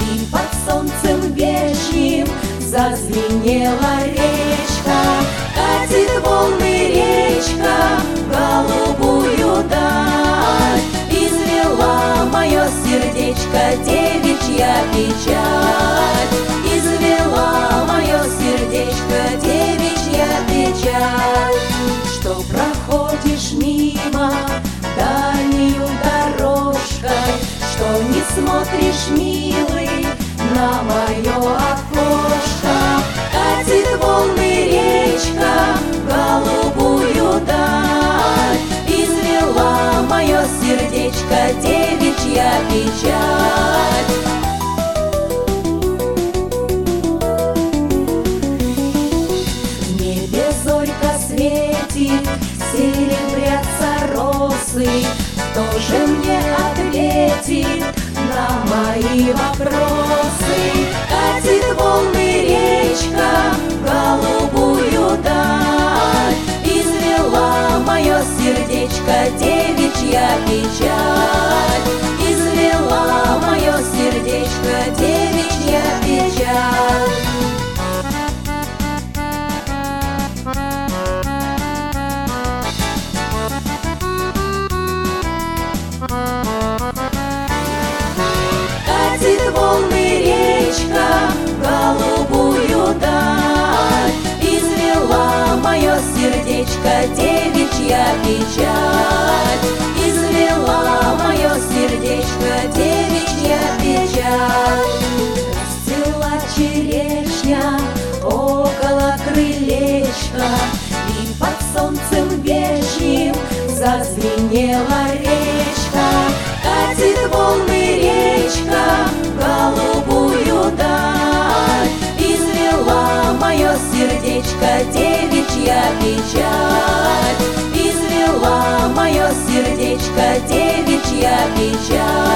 И под солнцем вешним зазвенела речка, катит волны речка в голубую даль. Извела мое сердечко девичья печаль, извела мое сердечко девичья печаль. Что проходишь мимо дальнюю дорожкой, что не смотришь, милый, на мое окошко. Катит волны речка в голубую даль, извела мое сердечко девичья печаль. В небе зорька светит, серебрятся росы. Кто же мне ответит на мои вопросы? Катит волны речка в голубую даль, извела мое сердечко девичья печаль, извела мое сердечко девичья печаль. Катит волны речка в голубую даль, извела мое сердечко девичья печаль, извела мое сердечко девичья печаль. Расцвела черешня около крылечка, и под солнцем вешним зазвенела речка. Катит волны речка в голубую даль, извела мое сердечко девичья печаль, извела мое сердечко девичья печаль.